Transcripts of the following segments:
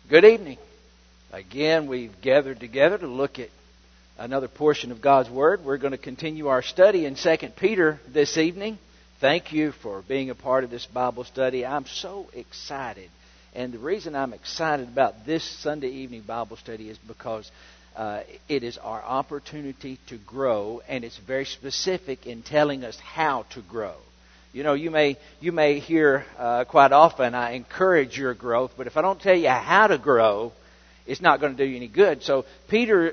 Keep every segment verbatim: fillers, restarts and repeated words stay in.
Good evening. Again, we've gathered together to look at another portion of God's Word. We're going to continue our study in Second Peter this evening. Thank you for being a part of this Bible study. I'm so excited. And the reason I'm excited about this Sunday evening Bible study is because uh, it is our opportunity to grow, and it's very specific in telling us how to grow. You know, you may you may hear uh, quite often, I encourage your growth, but if I don't tell you how to grow, it's not going to do you any good. So Peter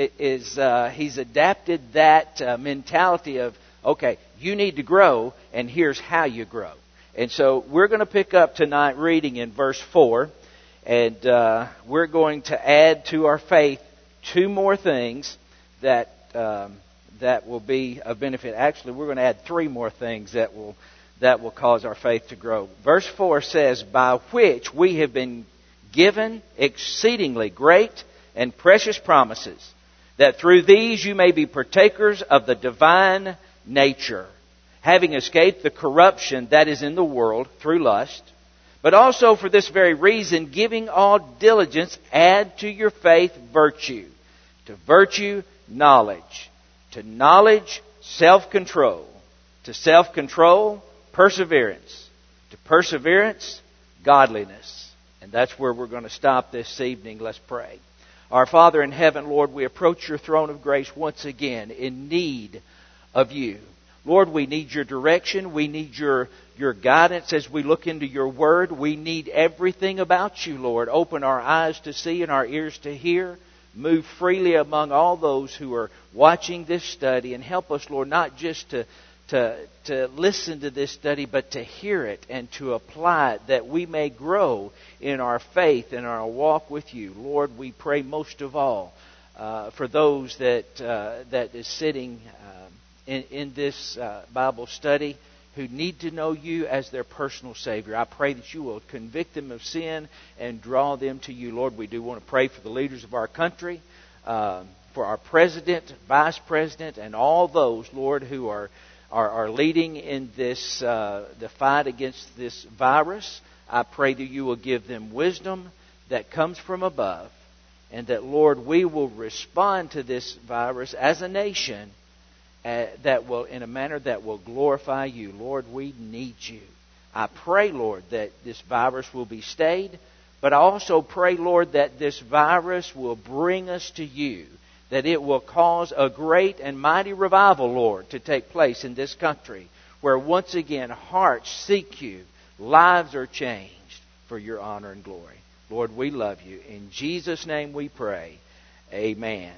is uh, he's adapted that uh, mentality of, okay, you need to grow, and here's how you grow. And so we're going to pick up tonight reading in verse four, and uh, we're going to add to our faith two more things that um, that will be of benefit. Actually, we're going to add three more things that will that will cause our faith to grow. Verse four says, "By which we have been given exceedingly great and precious promises, that through these you may be partakers of the divine nature, having escaped the corruption that is in the world through lust. But also for this very reason, giving all diligence, add to your faith virtue, to virtue knowledge, to knowledge self-control, to self-control perseverance, to perseverance godliness." And that's where we're going to stop this evening. Let's pray. Our Father in heaven, Lord, we approach your throne of grace once again in need of you. Lord, we need your direction. We need your, your guidance as we look into your word. We need everything about you, Lord. Open our eyes to see and our ears to hear. Move freely among all those who are watching this study, and help us, Lord, not just to To, to listen to this study, but to hear it and to apply it, that we may grow in our faith and our walk with you. Lord, we pray most of all uh, for those that uh, that is sitting uh, in, in this uh, Bible study who need to know you as their personal Savior. I pray that you will convict them of sin and draw them to you. Lord, we do want to pray for the leaders of our country, uh, for our president, vice president, and all those, Lord, who are Are, are leading in this uh, the fight against this virus. I pray that you will give them wisdom that comes from above, and that, Lord, we will respond to this virus as a nation uh, that will, in a manner that will glorify you. Lord, we need you. I pray, Lord, that this virus will be stayed, but I also pray, Lord, that this virus will bring us to you, that it will cause a great and mighty revival, Lord, to take place in this country, where once again hearts seek you, lives are changed for your honor and glory. Lord, we love you. In Jesus' name we pray. Amen.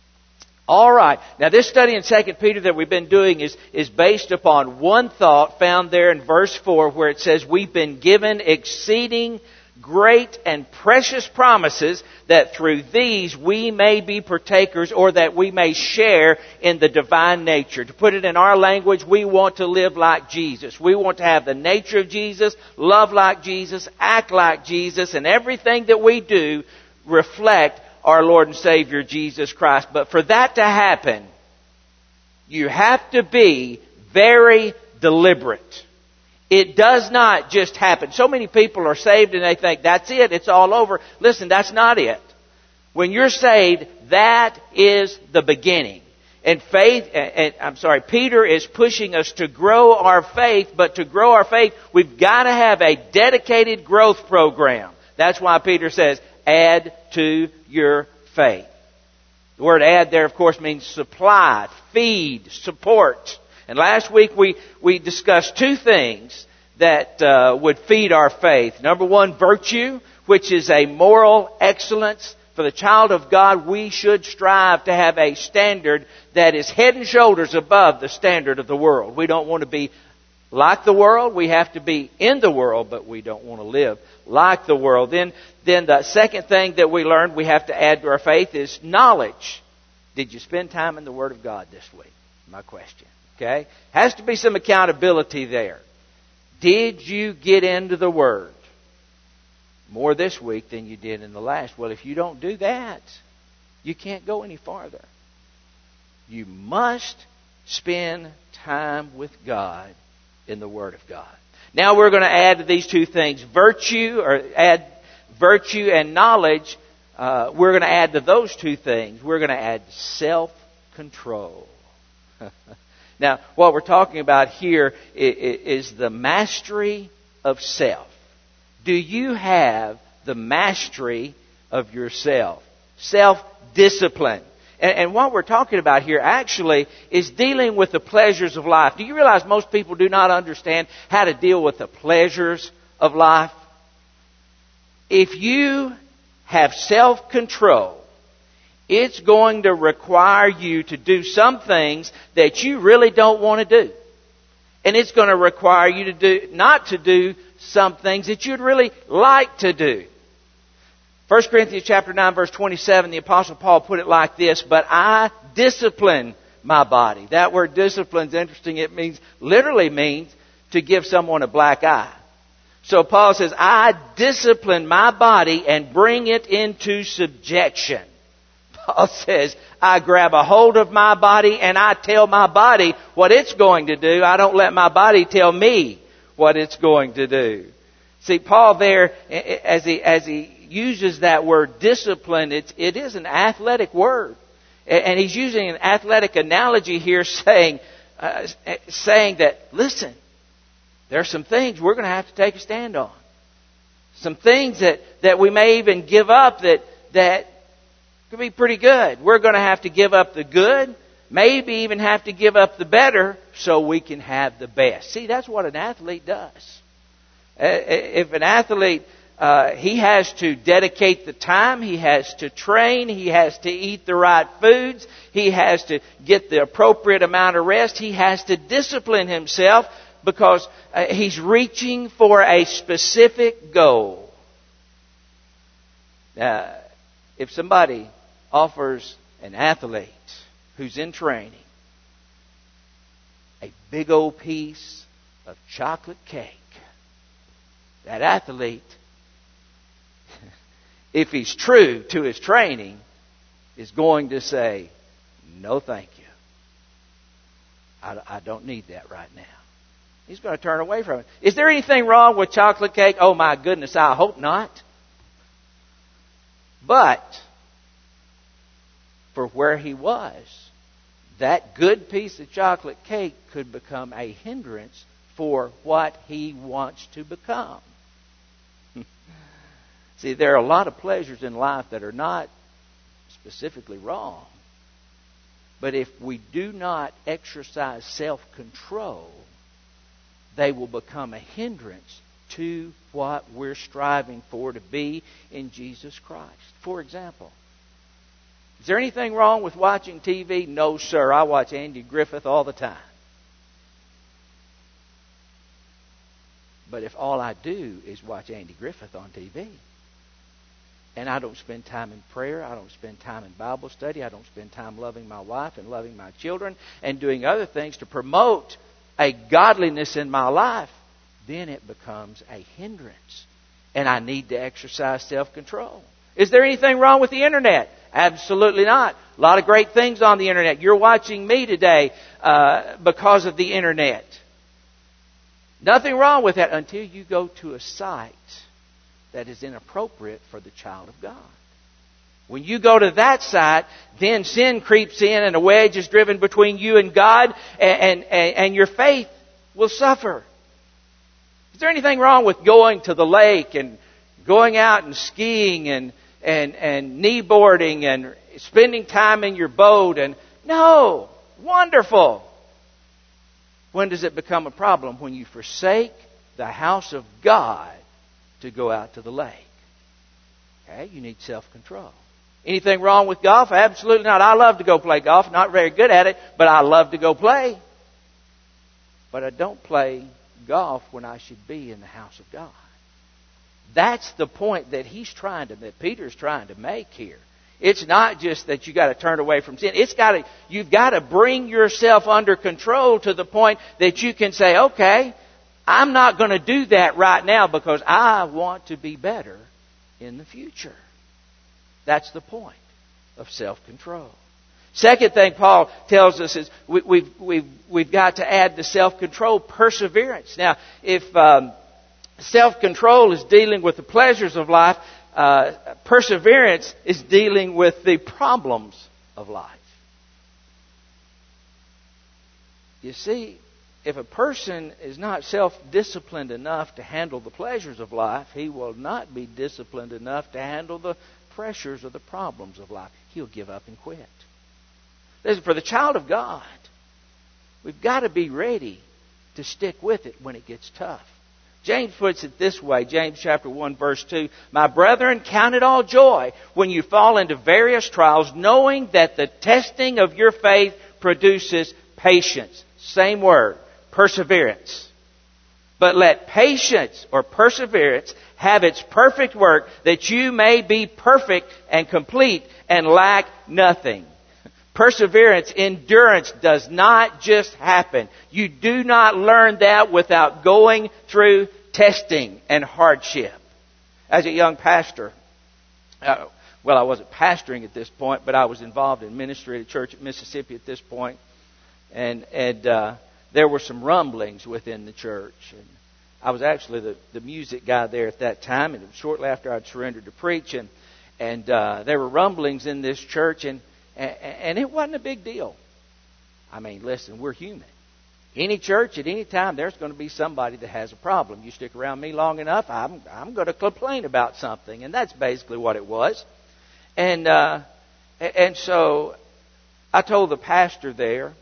All right. Now, this study in Second Peter that we've been doing is, is based upon one thought found there in verse four, where it says, "We've been given exceeding great and precious promises, that through these we may be partakers," or that we may share in the divine nature. To put it in our language, we want to live like Jesus. We want to have the nature of Jesus, love like Jesus, act like Jesus, and everything that we do reflect our Lord and Savior Jesus Christ. But for that to happen, you have to be very deliberate. It does not just happen. So many people are saved and they think, that's it, it's all over. Listen, that's not it. When you're saved, that is the beginning. And faith, and I'm sorry, Peter is pushing us to grow our faith, but to grow our faith, we've got to have a dedicated growth program. That's why Peter says, add to your faith. The word add there, of course, means supply, feed, support. And last week we, we discussed two things that uh, would feed our faith. Number one, virtue, which is a moral excellence. For the child of God, we should strive to have a standard that is head and shoulders above the standard of the world. We don't want to be like the world. We have to be in the world, but we don't want to live like the world. Then, then the second thing that we learned we have to add to our faith is knowledge. Did you spend time in the Word of God this week? My question. Okay? Has to be some accountability there. Did you get into the Word more this week than you did in the last? Well, if you don't do that, you can't go any farther. You must spend time with God in the Word of God. Now we're going to add to these two things virtue, or add virtue and knowledge, uh, we're going to add to those two things. We're going to add self-control. Now, what we're talking about here is the mastery of self. Do you have the mastery of yourself? Self-discipline. And, and what we're talking about here actually is dealing with the pleasures of life. Do you realize most people do not understand how to deal with the pleasures of life? If you have self-control, it's going to require you to do some things that you really don't want to do. And it's going to require you to do, not to do some things that you'd really like to do. First Corinthians chapter nine, verse twenty-seven, the Apostle Paul put it like this, "But I discipline my body." That word discipline is interesting. It means, literally means to give someone a black eye. So Paul says, I discipline my body and bring it into subjection. Paul says, I grab a hold of my body and I tell my body what it's going to do. I don't let my body tell me what it's going to do. See, Paul there, as he as he uses that word discipline, it's, it is an athletic word. And he's using an athletic analogy here saying, uh, saying that, listen, there are some things we're going to have to take a stand on. Some things that, that we may even give up that, that could be pretty good. We're going to have to give up the good, maybe even have to give up the better so we can have the best. See, that's what an athlete does. If an athlete, uh, he has to dedicate the time, he has to train, he has to eat the right foods, he has to get the appropriate amount of rest, he has to discipline himself because uh, he's reaching for a specific goal. Now, if somebody offers an athlete who's in training a big old piece of chocolate cake, that athlete, if he's true to his training, is going to say, no thank you. I, I don't need that right now. He's going to turn away from it. Is there anything wrong with chocolate cake? Oh my goodness, I hope not. But for where he was, that good piece of chocolate cake could become a hindrance for what he wants to become. See, there are a lot of pleasures in life that are not specifically wrong. But if we do not exercise self-control, they will become a hindrance to what we're striving for to be in Jesus Christ. For example, is there anything wrong with watching T V? No, sir. I watch Andy Griffith all the time. But if all I do is watch Andy Griffith on T V, and I don't spend time in prayer, I don't spend time in Bible study, I don't spend time loving my wife and loving my children and doing other things to promote a godliness in my life, then it becomes a hindrance. And I need to exercise self-control. Is there anything wrong with the internet? Absolutely not. A lot of great things on the internet. You're watching me today uh, because of the internet. Nothing wrong with that until you go to a site that is inappropriate for the child of God. When you go to that site, then sin creeps in and a wedge is driven between you and God, and, and, and your faith will suffer. Is there anything wrong with going to the lake and going out and skiing and, and, and kneeboarding and spending time in your boat? And no, wonderful. When does it become a problem? When you forsake the house of God to go out to the lake. Okay, you need self-control. Anything wrong with golf? Absolutely not. I love to go play golf. Not very good at it, but I love to go play. But I don't play golf when I should be in the house of God. That's the point that he's trying to, that Peter's trying to make here. It's not just that you got to turn away from sin. It's got to, you've got to bring yourself under control to the point that you can say, okay, I'm not going to do that right now because I want to be better in the future. That's the point of self-control. Second thing Paul tells us is we, we've, we've, we've got to add to self-control perseverance. Now, if um, self-control is dealing with the pleasures of life, uh, perseverance is dealing with the problems of life. You see, if a person is not self-disciplined enough to handle the pleasures of life, he will not be disciplined enough to handle the pressures or the problems of life. He'll give up and quit. Listen, for the child of God, we've got to be ready to stick with it when it gets tough. James puts it this way, James chapter one, verse two, "My brethren, count it all joy when you fall into various trials, knowing that the testing of your faith produces patience." Same word, perseverance. "But let patience," or perseverance, "have its perfect work, that you may be perfect and complete and lack nothing." Perseverance, endurance does not just happen. You do not learn that without going through testing and hardship. As a young pastor, uh, well, I wasn't pastoring at this point, but I was involved in ministry at a church at Mississippi at this point. And, and uh, there were some rumblings within the church. And I was actually the, the music guy there at that time, and it was shortly after I'd surrendered to preach. And, and uh, there were rumblings in this church, and And it wasn't a big deal. I mean, listen, we're human. Any church at any time, there's going to be somebody that has a problem. You stick around me long enough, I'm I'm going to complain about something, and that's basically what it was. And uh, and so I told the pastor there.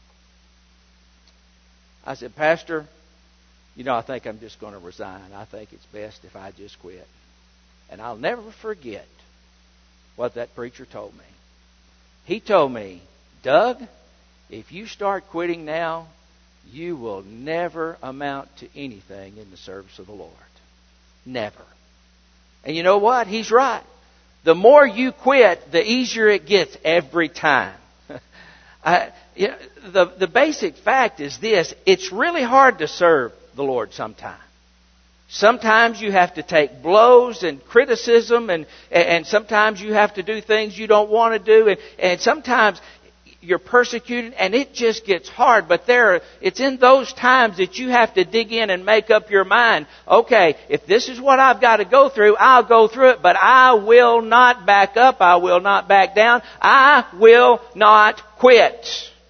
I said, "Pastor, you know, I think I'm just going to resign. I think it's best if I just quit." And I'll never forget what that preacher told me. He told me, "Doug, if you start quitting now, you will never amount to anything in the service of the Lord. Never." And you know what? He's right. The more you quit, the easier it gets every time. I, you know, the, the basic fact is this. It's really hard to serve the Lord sometimes. Sometimes you have to take blows and criticism, and, and sometimes you have to do things you don't want to do, and, and sometimes you're persecuted, and it just gets hard. But there, it's in those times that you have to dig in and make up your mind. Okay, if this is what I've got to go through, I'll go through it, but I will not back up. I will not back down. I will not quit.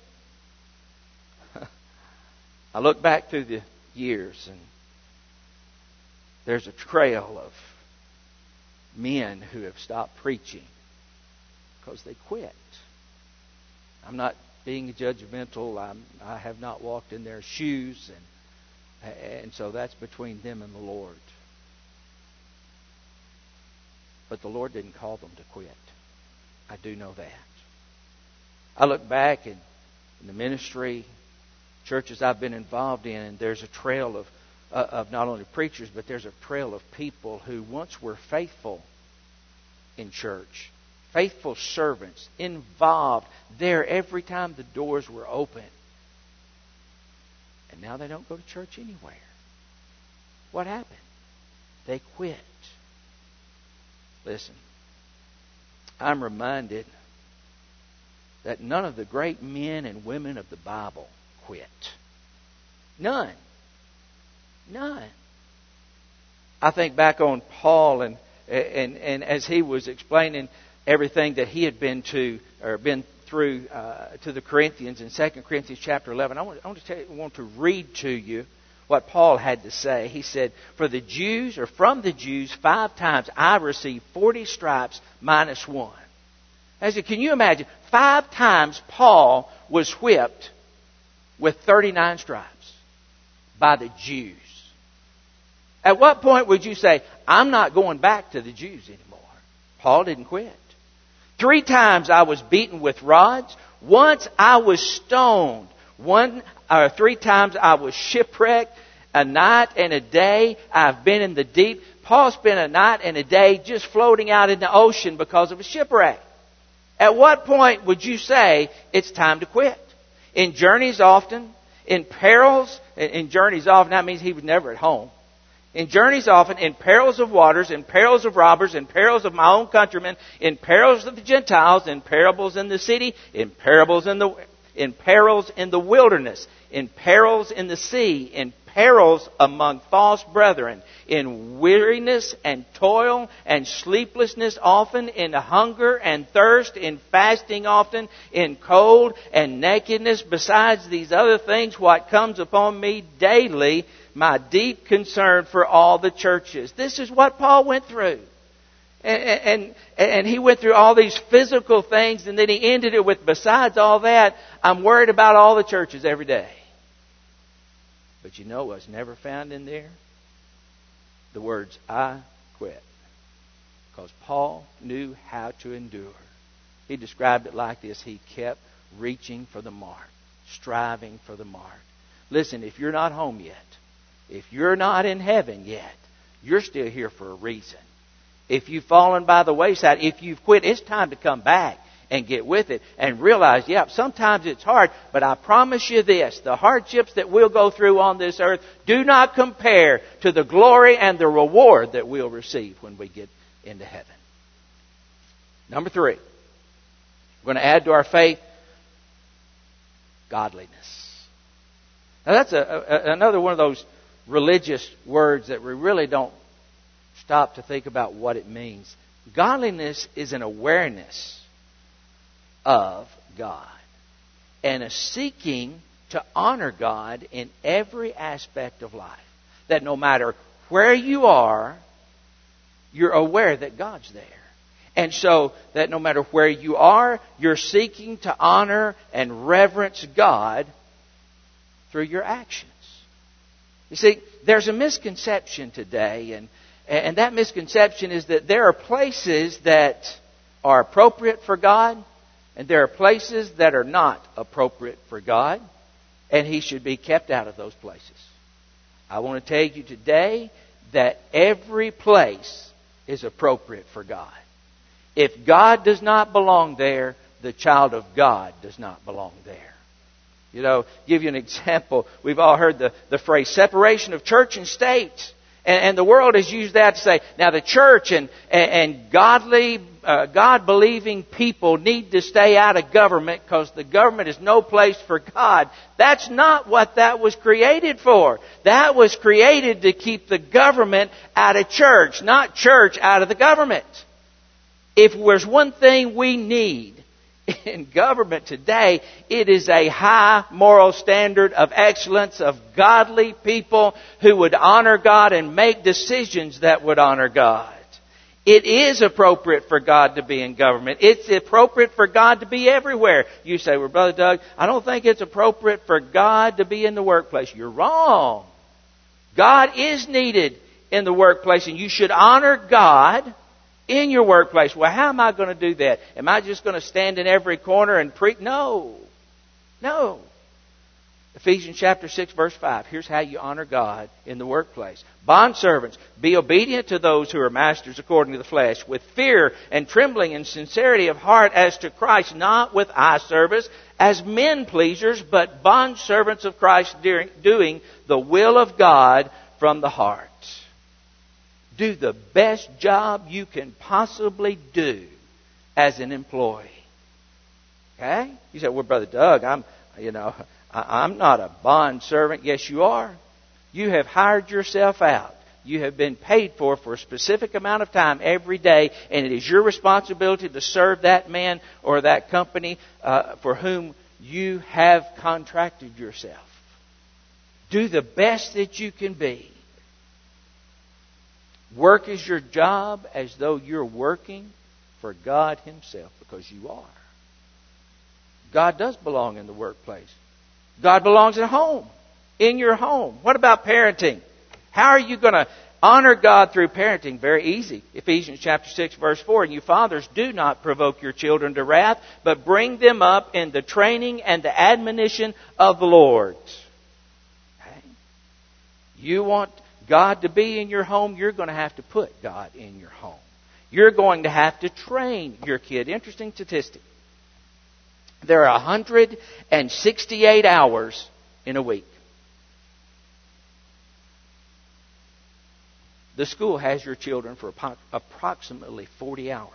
I look back through the years, and there's a trail of men who have stopped preaching because they quit. I'm not being judgmental. I'm, I have not walked in their shoes, and and so that's between them and the Lord. But the Lord didn't call them to quit. I do know that. I look back in, in the ministry, churches I've been involved in, and there's a trail of Uh, of not only preachers, but there's a trail of people who once were faithful in church, faithful servants, involved there every time the doors were open. And now they don't go to church anywhere. What happened? They quit. Listen, I'm reminded that none of the great men and women of the Bible quit. None. None. I think back on Paul, and and and as he was explaining everything that he had been to or been through uh, to the Corinthians in Second Corinthians chapter eleven. I want, I want to tell you, I want to read to you what Paul had to say. He said, "For the Jews, or from the Jews, five times I received forty stripes minus one." I said, can you imagine? Five times Paul was whipped with thirty-nine stripes by the Jews. At what point would you say, I'm not going back to the Jews anymore? Paul didn't quit. Three times I was beaten with rods. Once I was stoned. One or three times I was shipwrecked. A night and a day I've been in the deep. Paul spent a night and a day just floating out in the ocean because of a shipwreck. At what point would you say it's time to quit? In journeys often, in perils, in journeys often, that means he was never at home. In journeys often, in perils of waters, in perils of robbers, in perils of my own countrymen, in perils of the Gentiles, in parables in the city, in parables in the in perils in the wilderness, in perils in the sea, in perils among false brethren, in weariness and toil and sleeplessness often, in hunger and thirst, in fasting often, in cold and nakedness. Besides these other things, what comes upon me daily, my deep concern for all the churches. This is what Paul went through. And, and, and he went through all these physical things, and then he ended it with, besides all that, I'm worried about all the churches every day. But you know what's never found in there? The words, I quit. Because Paul knew how to endure. He described it like this. He kept reaching for the mark, striving for the mark. Listen, if you're not home yet, if you're not in heaven yet, you're still here for a reason. If you've fallen by the wayside, if you've quit, it's time to come back and get with it and realize, yeah, sometimes it's hard, but I promise you this, the hardships that we'll go through on this earth do not compare to the glory and the reward that we'll receive when we get into heaven. Number three, we're going to add to our faith godliness. Now that's a, a, another one of those religious words that we really don't stop to think about what it means. Godliness is an awareness of God and a seeking to honor God in every aspect of life. That no matter where you are, you're aware that God's there. And so that no matter where you are, you're seeking to honor and reverence God through your actions. You see, there's a misconception today, and, and that misconception is that there are places that are appropriate for God, and there are places that are not appropriate for God, and He should be kept out of those places. I want to tell you today that every place is appropriate for God. If God does not belong there, the child of God does not belong there. You know, give you an example. We've all heard the, the phrase separation of church and state. And, and the world has used that to say, now the church and, and, and godly, uh, God-believing people need to stay out of government because the government is no place for God. That's not what that was created for. That was created to keep the government out of church, not church out of the government. If there's one thing we need in government today, it is a high moral standard of excellence of godly people who would honor God and make decisions that would honor God. It is appropriate for God to be in government. It's appropriate for God to be everywhere. You say, well, Brother Doug, I don't think it's appropriate for God to be in the workplace. You're wrong. God is needed in the workplace, and you should honor God in your workplace. Well, how am I going to do that? Am I just going to stand in every corner and preach? No. No. Ephesians chapter six, verse five. Here's how you honor God in the workplace. Bondservants, be obedient to those who are masters according to the flesh, with fear and trembling and sincerity of heart as to Christ, not with eye service as men pleasers, but bondservants of Christ, doing the will of God from the heart. Do the best job you can possibly do as an employee. Okay? You say, well, Brother Doug, I'm, you know, I'm not a bond servant. Yes, you are. You have hired yourself out. You have been paid for for a specific amount of time every day, and it is your responsibility to serve that man or that company uh, for whom you have contracted yourself. Do the best that you can be. Work as your job as though you're working for God Himself, because you are. God does belong in the workplace. God belongs at home, in your home. What about parenting? How are you going to honor God through parenting? Very easy. Ephesians chapter six, verse four. And you fathers, do not provoke your children to wrath, but bring them up in the training and the admonition of the Lord. Okay? You want God to be in your home, you're going to have to put God in your home. You're going to have to train your kid. Interesting statistic. There are one hundred sixty-eight hours in a week. The school has your children for approximately forty hours.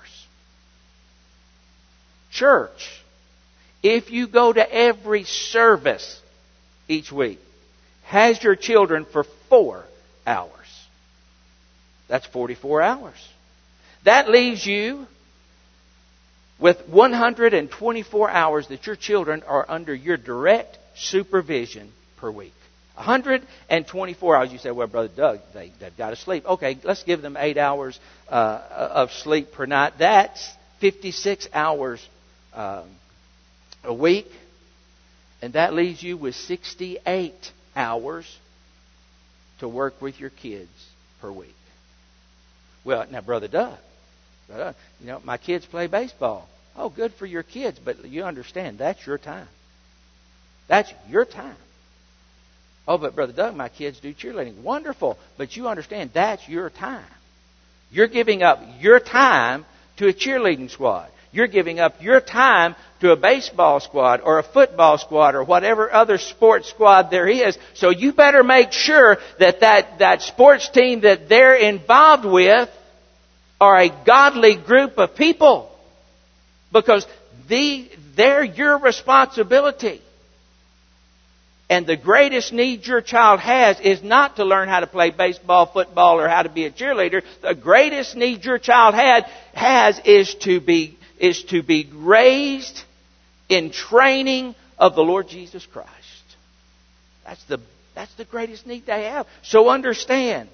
Church, if you go to every service each week, has your children for four hours. That's forty-four hours. That leaves you with one hundred twenty-four hours that your children are under your direct supervision per week. one hundred twenty-four hours. You say, well, Brother Doug, they, they've got to sleep. Okay, let's give them eight hours uh, of sleep per night. That's fifty-six hours um, a week. And that leaves you with sixty-eight hours to work with your kids per week. Well, now, Brother Doug, Brother, you know, my kids play baseball. Oh, good for your kids, but you understand, that's your time. That's your time. Oh, but Brother Doug, my kids do cheerleading. Wonderful, but you understand, that's your time. You're giving up your time to a cheerleading squad. You're giving up your time to a baseball squad or a football squad or whatever other sports squad there is. So you better make sure that that, that sports team that they're involved with are a godly group of people. Because the, they're your responsibility. And the greatest need your child has is not to learn how to play baseball, football, or how to be a cheerleader. The greatest need your child had, has is to be is to be raised in training of the Lord Jesus Christ. That's the that's the greatest need they have. So understand,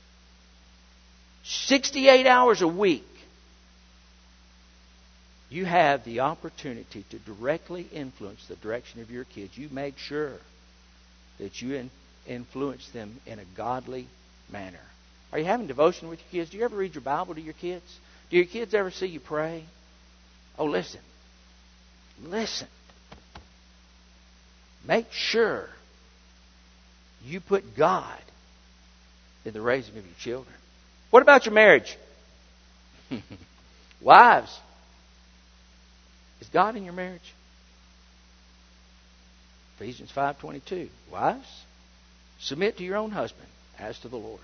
sixty-eight hours a week, you have the opportunity to directly influence the direction of your kids. You make sure that you in, influence them in a godly manner. Are you having devotion with your kids? Do you ever read your Bible to your kids? Do your kids ever see you pray? Oh, listen. Listen. Make sure you put God in the raising of your children. What about your marriage? Wives, is God in your marriage? Ephesians five twenty-two. Wives, submit to your own husband as to the Lord.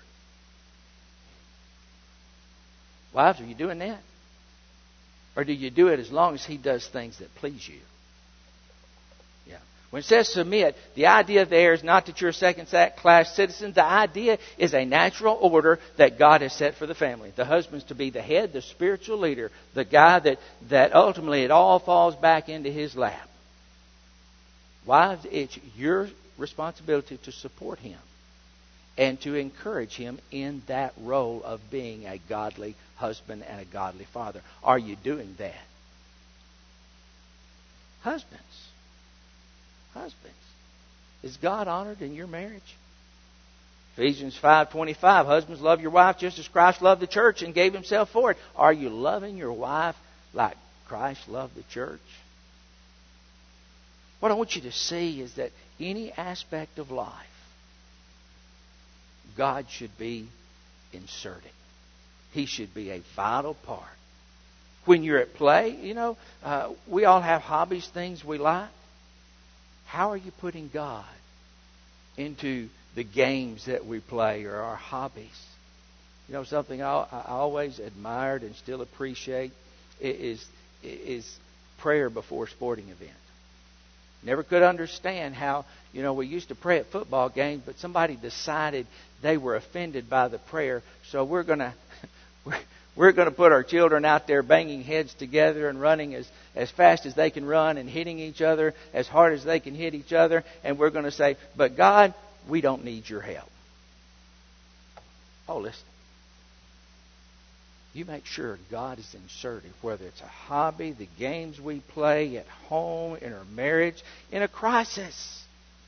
Wives, are you doing that? Or do you do it as long as he does things that please you? Yeah. When it says submit, the idea there is not that you're second-class citizens. The idea is a natural order that God has set for the family. The husband's to be the head, the spiritual leader, the guy that, that ultimately it all falls back into his lap. Wives, it's your responsibility to support him and to encourage him in that role of being a godly husband and a godly father. Are you doing that? Husbands. Husbands. Is God honored in your marriage? Ephesians five twenty-five. Husbands, love your wife just as Christ loved the church and gave himself for it. Are you loving your wife like Christ loved the church? What I want you to see is that any aspect of life, God should be inserting. He should be a vital part. When you're at play, you know, uh, we all have hobbies, things we like. How are you putting God into the games that we play or our hobbies? You know, something I, I always admired and still appreciate is, is prayer before sporting events. Never could understand how, you know, we used to pray at football games, but somebody decided they were offended by the prayer, so we're going to we're going to put our children out there banging heads together and running as, as fast as they can run and hitting each other as hard as they can hit each other, and we're going to say, but God, we don't need your help. Oh, listen. You make sure God is inserted, whether it's a hobby, the games we play at home, in our marriage, in a crisis.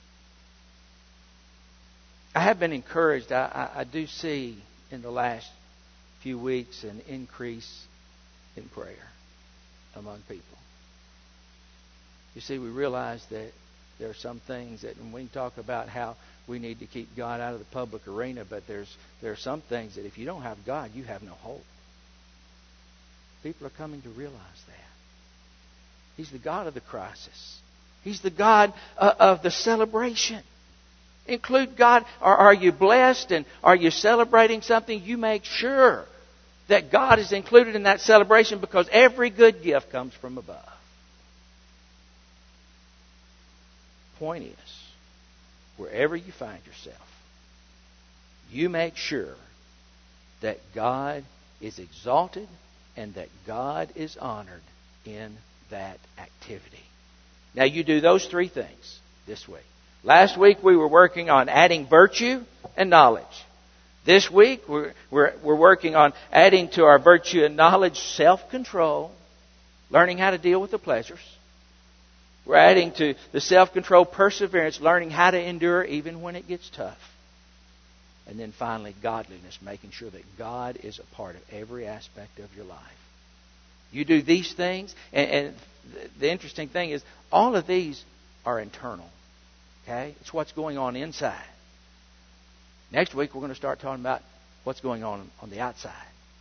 I have been encouraged. I, I, I do see in the last few weeks an increase in prayer among people. You see, we realize that there are some things that, and we can talk about how we need to keep God out of the public arena, but there's there are some things that if you don't have God, you have no hope. People are coming to realize that. He's the God of the crisis. He's the God uh, of the celebration. Include God. Or are you blessed and are you celebrating something? You make sure that God is included in that celebration, because every good gift comes from above. Point is, wherever you find yourself, you make sure that God is exalted and that God is honored in that activity. Now, you do those three things this week. Last week we were working on adding virtue and knowledge. This week we're, we're, we're working on adding to our virtue and knowledge self-control, learning how to deal with the pleasures. We're adding to the self-control perseverance, learning how to endure even when it gets tough. And then finally, godliness, making sure that God is a part of every aspect of your life. You do these things, and, and the interesting thing is, all of these are internal. Okay? It's what's going on inside. Next week, we're going to start talking about what's going on on the outside.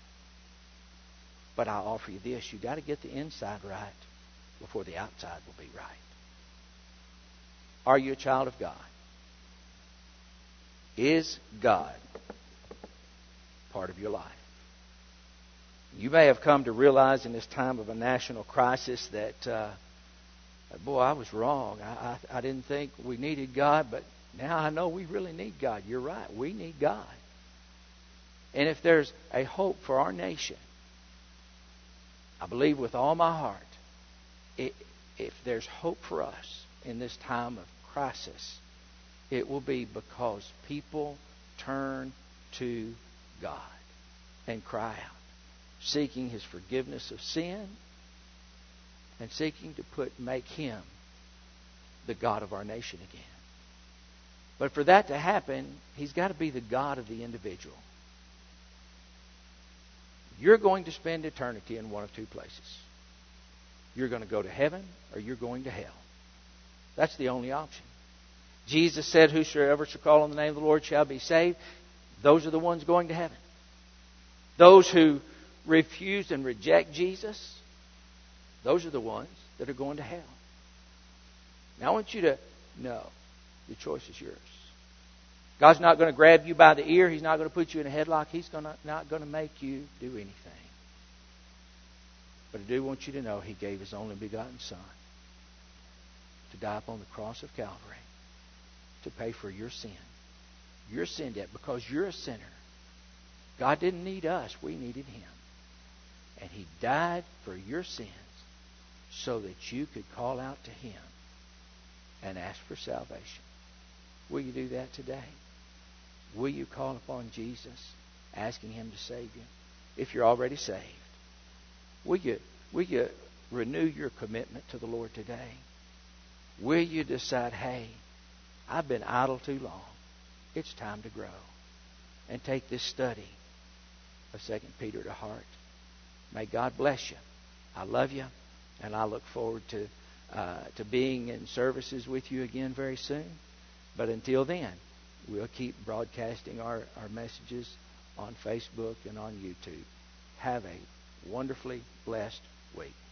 But I'll offer you this. You've got to get the inside right before the outside will be right. Are you a child of God? Is God part of your life? You may have come to realize in this time of a national crisis that, uh, boy, I was wrong. I, I, I didn't think we needed God, but now I know we really need God. You're right. We need God. And if there's a hope for our nation, I believe with all my heart, it, if there's hope for us in this time of crisis, it will be because people turn to God and cry out, seeking His forgiveness of sin and seeking to put make Him the God of our nation again. But for that to happen, He's got to be the God of the individual. You're going to spend eternity in one of two places. You're going to go to heaven or you're going to hell. That's the only option. Jesus said, whosoever shall call on the name of the Lord shall be saved. Those are the ones going to heaven. Those who refuse and reject Jesus, those are the ones that are going to hell. Now I want you to know the choice is yours. God's not going to grab you by the ear. He's not going to put you in a headlock. He's gonna, not going to make you do anything. But I do want you to know He gave His only begotten Son to die upon the cross of Calvary to pay for your sin. Your sin debt, because you're a sinner. God didn't need us. We needed Him. And He died for your sins so that you could call out to Him and ask for salvation. Will you do that today? Will you call upon Jesus, asking Him to save you? If you're already saved, will you, will you renew your commitment to the Lord today? Will you decide, hey, I've been idle too long. It's time to grow. And take this study of Second Peter to heart. May God bless you. I love you, and I look forward to uh, to being in services with you again very soon. But until then, we'll keep broadcasting our, our messages on Facebook and on YouTube. Have a wonderfully blessed week.